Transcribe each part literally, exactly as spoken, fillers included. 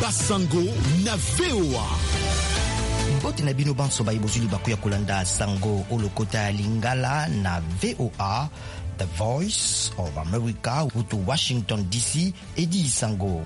Basango na V O A. Bote na bino banso ba ibozuli bakuya kolanda sango olokota ya Lingala na V O A, The Voice of America, utu Washington D C, edi sango.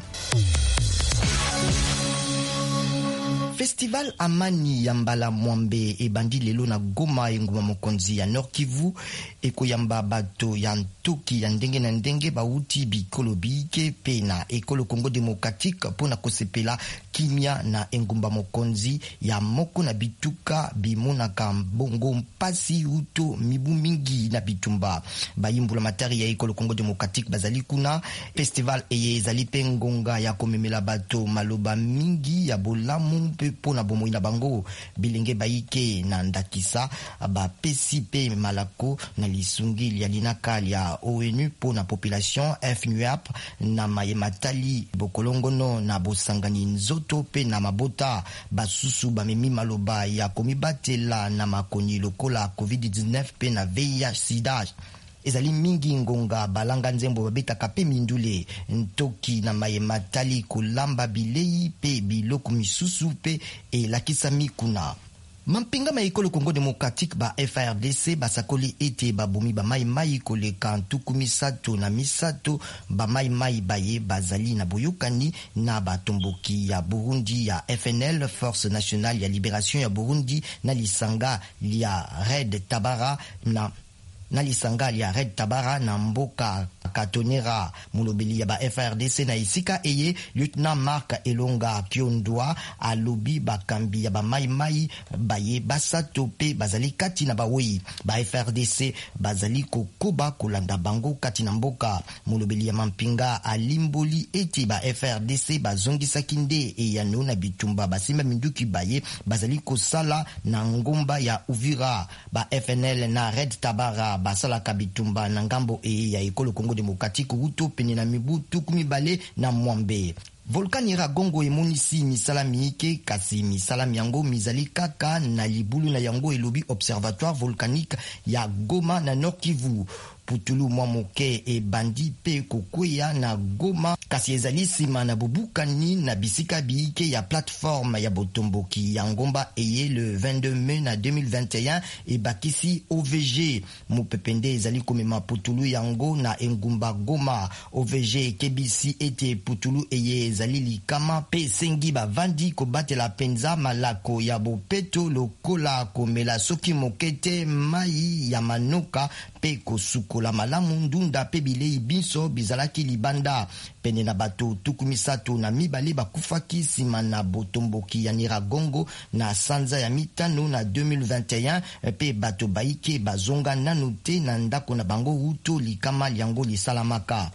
Festival Amani Yambala Mwambe e bandi lelo na Goma enguma mokonzi ya Nord Kivu eko yamba bato ya ntoki ya ndenge na ndenge bauti bikolo bike pe na ekolo Congo Démocratique pona kosepela kimia na engumba mokonzi ya moko na bituka bimonaka bongo mpasi uto mibu mingi na bitumba bayimbula matari ya ekolo Congo Démocratique bazali kuna. Festival eye ezali pe ngonga ya komemela bato maloba mingi ya bolamu pe pona bomoi na bango bilenge baike na ndakisa ba pesi pe malako na lisungi ya linaka ya O N U pona population F N U A P na mayematali bokolongono na bosangani nzoto pe na mabota basusu bamemi maloba ya komibatela na makoni lokola COVID dix-neuf pe na V I H sida. Ezali mingi ngonga balanga nzembo babetaka pe mindule ntoki na mayematali kolamba bilei pe biloko misusu pe elakisa mikuna. Mampinga ma ekolo Congo Démocratique ba F A R D C basakoli ete babomi ba mai mai koleka ntuku misato na misato ba mai mai baye bazali na boyokani na batomboki ya Burundi ya F N L, Force Nationale ya Libération ya Burundi na lisanga ya Red Tabara na na lisanga ya Red Tabara na mboka katonera mulobeli ya ba F A R D C na isika eye Lieutenant Mark Elonga Kiondwa alobi bakambi ya ba mai mai baye basato pe bazali kati na bawoyi ba F A R D C bazali kokoba kolanda bango kati na mboka. Mulobeli ya mampinga alimboli eti ba F A R D C bazongisa kinde e ya no na bitumba basimba minduki baye bazali kosala na ngomba ya Uvira. Ba F N L na Red Tabara basala kabitumba na ngambo e ya ekolo Congo Démocratique uto pene na mibu tukumi bale na Mwambe. Volcan Iragongo emonisi misala miike kasi misala miango mizali kaka na libulu na yango elobi Observatoire Volcanique ya Goma na Nord Kivu. Putulu mwa moke e bandi pe kokwea na Goma kasi ezali sima na bobukani na bisika biike ya plateforme ya botomboki ya ngomba eye le vingt-deux mai na deux mille vingt et un e bakisi O V G mopepende ezali komema putulu yango na engumba Goma. O V G kebisi ete putulu eye ezali likama pe sengi bavandi kobatela penza malako ya bopeto lokola komela soki mokete mai ya manoka pe kosuko la malamu ndunda pe bilei biso bizalaki libanda pene na bato tukumisato na mibale bakufaki sima na botomboki ya Niragongo na sanza ya mitano na deux mille vingt et un pe bato baike bazonga nanu te na ndako na bango uto likama liango lisalamaka.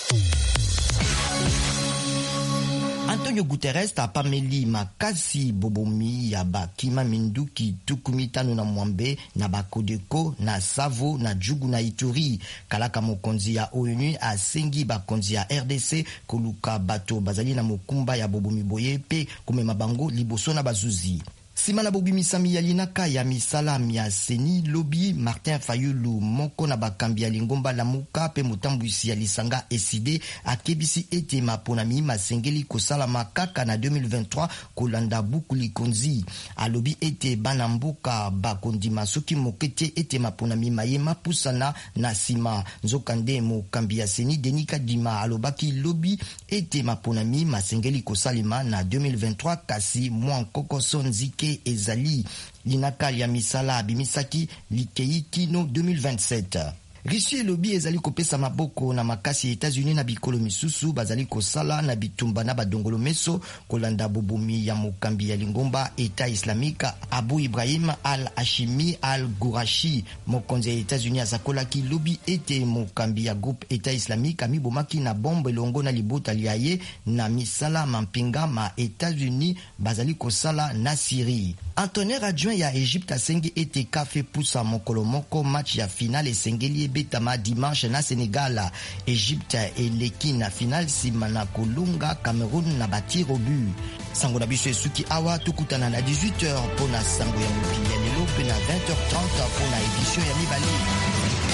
Antonio Guterres tapameli makasi bobomi ya bakima minduki tukumitano na Mwambe na bakodeko na Savo na Jugu na Ituri. Kalaka mokonzi ya O N U asengi bakonzi ya R D C koluka bato bazali na mokumba ya bobomi boye pe komema bango liboso na bazuzi. Sima na bobimisami ya linaka ya misala ya seni lobi Martin Fayulu moko na bakambi ya lingomba la muka pe mutambwisi ya lisanga eside akebisi ete maponami masengeli kosala makaka na deux mille vingt-trois kolanda buku likonzi. Alobi ete bana mboka bakondima soki mokete ete maponami maye mapusana na sima. Nzokande mokambi ya seni Denika Dima alobaki lobi ete maponami masengeli kosalima na deux mille vingt-trois kasi mwa kokoso nzike ezali linaka ya misala bimisaki likei kino deux mille vingt-sept. Rishi elobi ezali kopesa maboko na makasi États-Unis na bikolo misusu bazali kosala na bitumba na badongolo meso kolanda bobomi ya mokambi ya lingomba État islamique Abu Ibrahim al-Hashimi al-Gourachi. Mokonzi ya États-Unis azakolaki lobi ete mokambi ya groupe État islamique amibomaki na bombe longo na libota liaye na misala mampinga ma États-Unis bazali kosala na Syrie. Antonio adjoint ya Egypte asengi ete kafe pusa mokolo moko match ya finale esengeli betama dimanche na Sénégal. Egypte eleki na finale sima na kolunga Cameroun na batir au but. Sango na biso esuki awa tukutana na dix-huit heures pona sango ya mokili ya lelo pe na vingt heures trente pona édition ya mibale.